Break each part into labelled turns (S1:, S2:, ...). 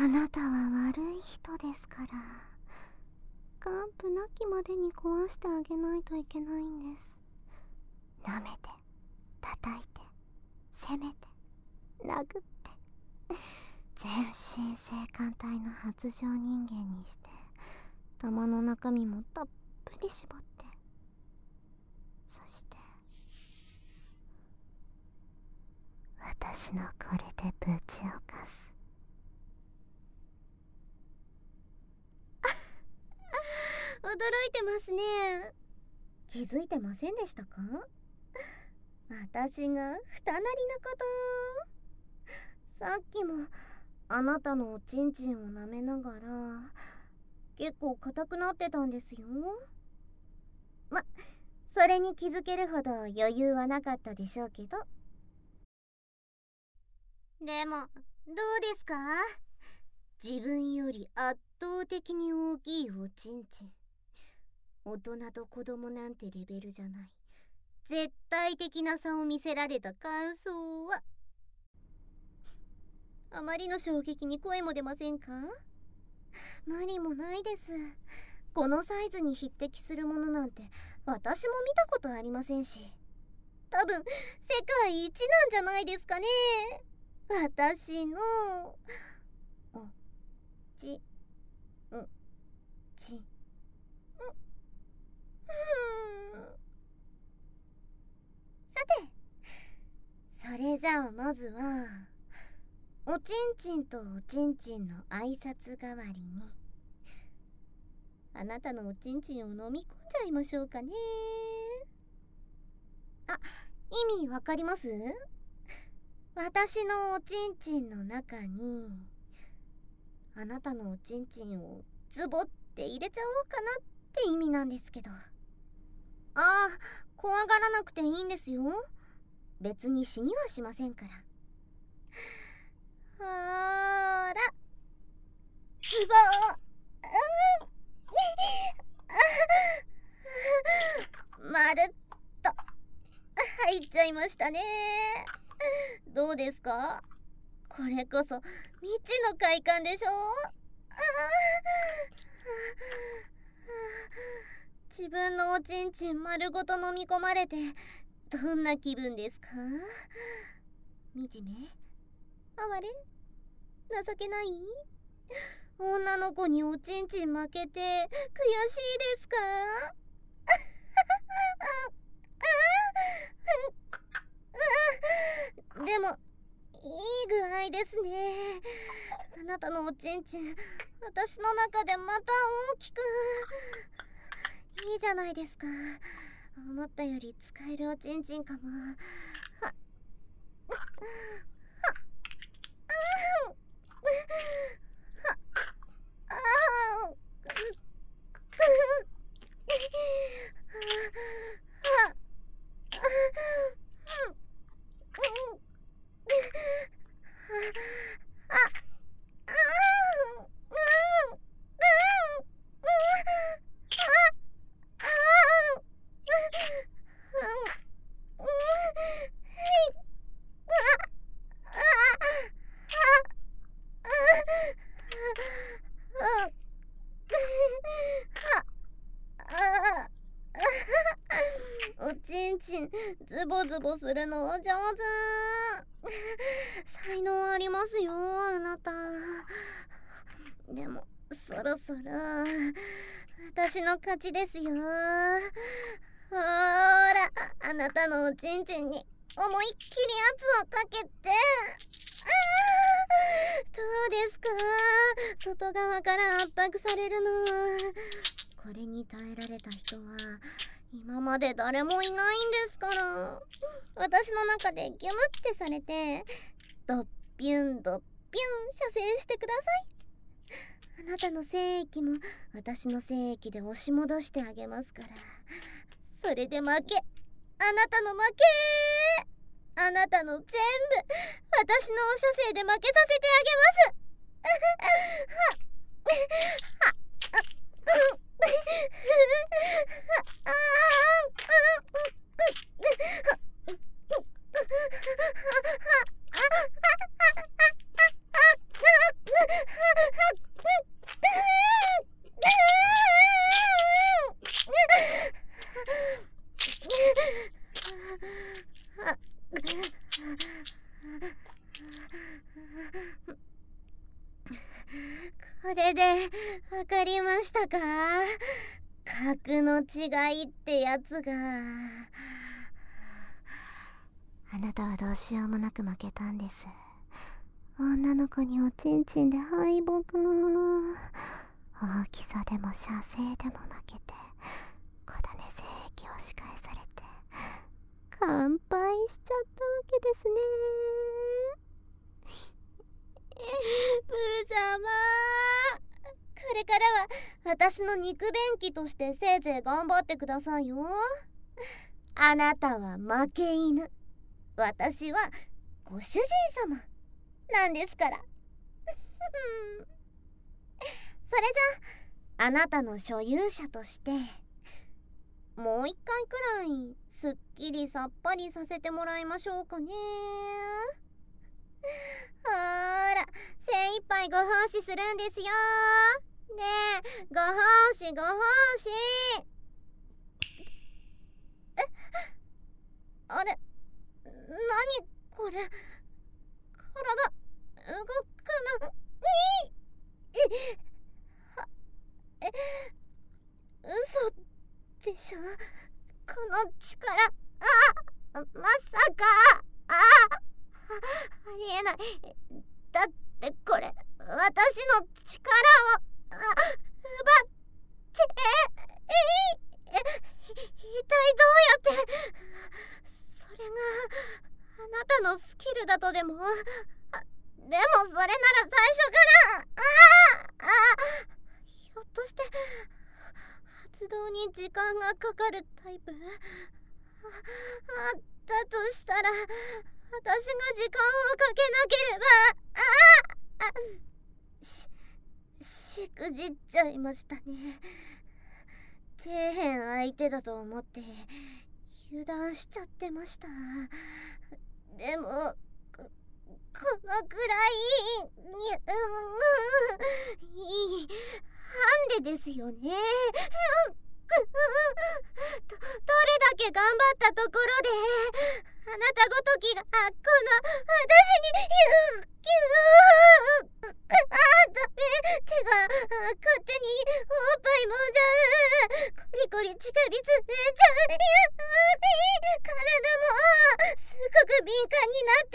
S1: なたは悪い人ですから、完膚なきまでに壊してあげないといけないんです。舐めて、叩いて、責めて、殴って、全身性感帯の発情人間にして、玉の中身もたっぷり絞って、そして私のこれでぶちをかす。驚いてますね。気づいてませんでしたか？私が二なりのこと。さっきもあなたのおちんちんを舐めながら結構硬くなってたんですよ。それに気づけるほど余裕はなかったでしょうけど。でもどうですか？自分より圧倒的に大きいおちんちん。大人と子供なんてレベルじゃない絶対的な差を見せられた感想は？あまりの衝撃に声も出ませんか？無理もないです。このサイズに匹敵するものなんて私も見たことありませんし、多分世界一なんじゃないですかね。私のおちんちん。さて、それじゃあまずはおちんちんとおちんちんの挨拶代わりにあなたのおちんちんを飲み込んじゃいましょうかね。あ、意味わかります？私のおちんちんの中にあなたのおちんちんをズボって入れちゃおうかなって意味なんですけど。怖がらなくていいんですよ。別に死にはしませんから。ほーら、ズボーまるっと入っちゃいましたね。どうですか？これこそ未知の快感でしょ？自分のおちんちん丸ごと飲み込まれてどんな気分ですか？惨め？哀れ？情けない？女の子におちんちん負けて悔しいですか？でもいい具合ですね。あなたのおちんちん私の中でまた大きく。いいじゃないですか。思ったより使えるおちんちんかも。おちんちんズボズボするの上手。才能ありますよあなた。でもそろそろ私の勝ちですよ。ほーら、あなたのおちんちんに思いっきり圧をかけて。どうですか？外側から圧迫されるの。これに耐えられた人は今まで誰もいないんですから。私の中でギュムってされてドッピュンドッピュン射精してください。あなたの精液も私の精液で押し戻してあげますから。それで負け。あなたの負け。あなたの全部私のお射精で負けさせてあげます。 れでわかりましたか？格の違いってやつが。あなたはどうしようもなく負けたんです。女の子におちんちんで敗北。大きさでも射精でも負けて、小種精液を仕返されて乾杯しちゃったわけですね。ブー様、これからは私の肉便器としてせいぜい頑張ってくださいよ。あなたは負け犬、私はご主人様なんですから。それじゃあなたの所有者としてもう一回くらいすっきりさっぱりさせてもらいましょうかね。ほーら、精一杯ご奉仕するんですよ。ねえ、ご奉仕ご奉仕。あれ、なにこれ、体動かない嘘でしょ、この力。まさか。ありえない。だってこれ私の力を奪って一体どうやって。それがあなたのスキルだとでも。でもそれなら最初からひょっとして発動に時間がかかるタイプ？だとしたら私が時間をかけなければ。しくじっちゃいましたね。底辺相手だと思って油断しちゃってました。でもこのくらいいいハンデですよね。どれだけ頑張ったところであなたごときがこの私にダメ、手が勝手におっぱいもんじゃう、コリコリ近びつねちゃう、体もすごく敏感になって、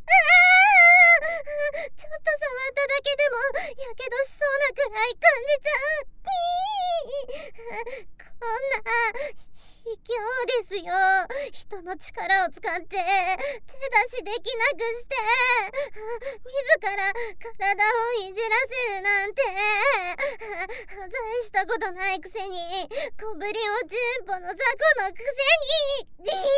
S1: ちょっと触っただけでもやけどしそうなくらい感じちゃう。こんな卑怯ですよ。人の力を使って手出しできなくして自ら体をいじらせるなんて。大したことないくせに小ぶりおちんぽの雑魚のくせに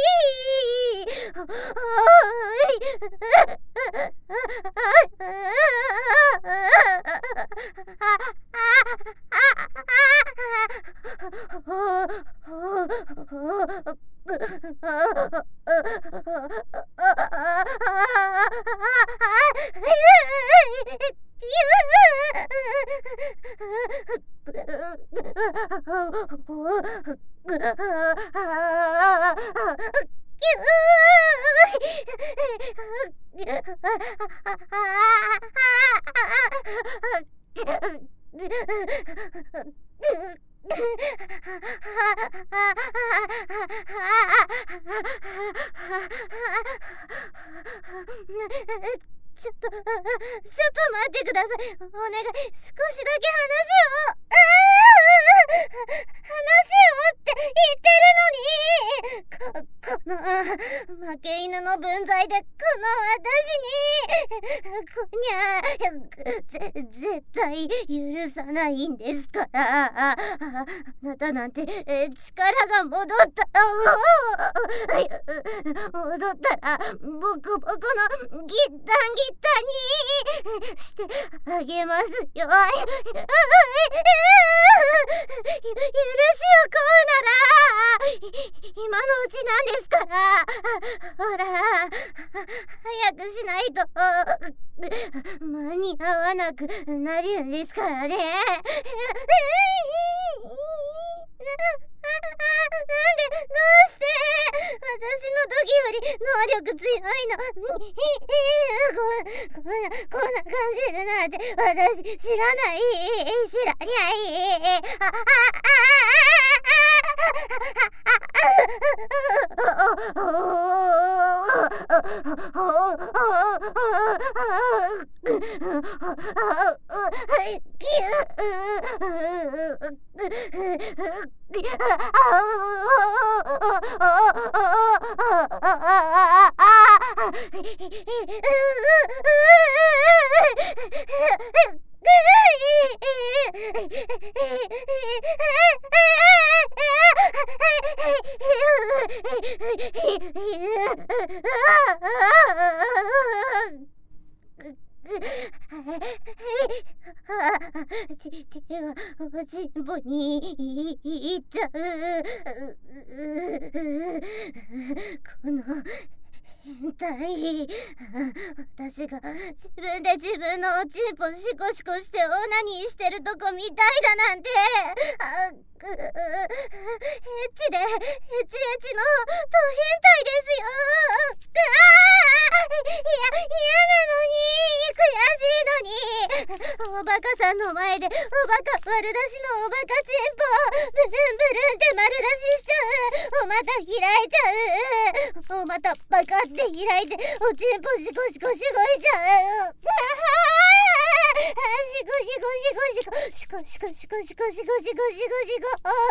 S1: ちょっと待ってください。お願い、少しだけ話をって言ってるのに、この負け犬の分際でこの私に絶対許さないんですから。あなたなんて力が戻ったらボコボコのギッタンギッタにしてあげますよ。許しをこうなら今のうちなんですから。ほら早くしないと間に合わなくなるんですからね。 どうして私の時より能力強いのこんな感じるなんて私知らない知らにゃい手がおちんぽにいっちゃう。この変態。私が自分で自分のおちんぽシコシコしてオナニーしてるとこみたいだなんて。エッチでエッチエッチのド変態ですよ。嫌なのに悔しいのにおバカさんの前でおバカ丸出しのおバカチンポブルンブルンって丸出ししちゃう。おまた開いちゃう。おまたバカって開いておちんぽシコシコしごいちゃう。シコシコシコシコシコシコシコシコシコシコシコシコ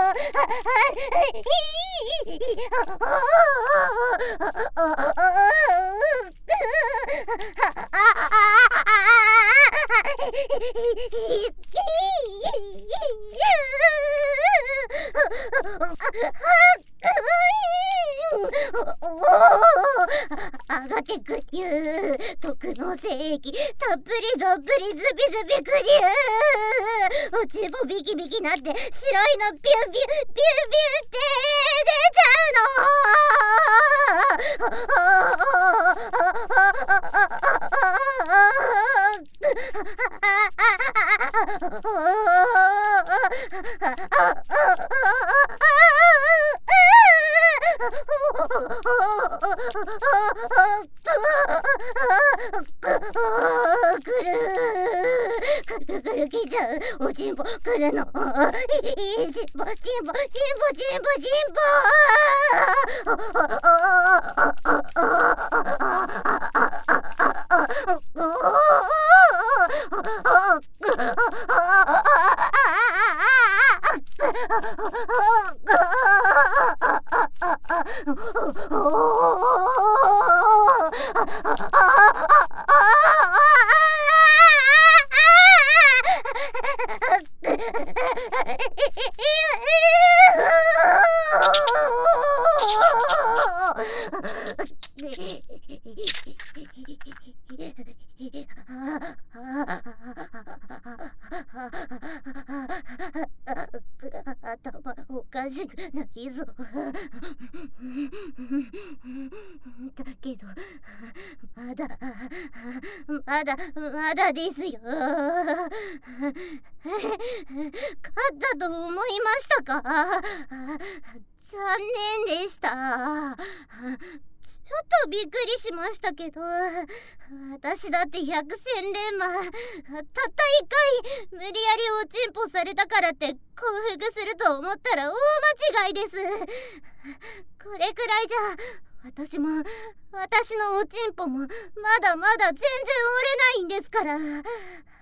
S1: 上がってくりゅう徳の精液たっぷりどっぷりズビズビくりゅうおちんぽビキビキなって白いのビュンビュンビュンビュンって出ちゃくるくるきちゃう。おちんぽくるの。チンポチンポチンポチンポチン頭おかしくないぞ。だけどまだですよ。勝ったと思いましたか？残念でした。ちょっとびっくりしましたけど、私だって百戦錬磨、たった一回無理やりおちんぽされたからって降伏すると思ったら大間違いです。これくらいじゃ私のおちんぽもまだまだ全然折れないんですから。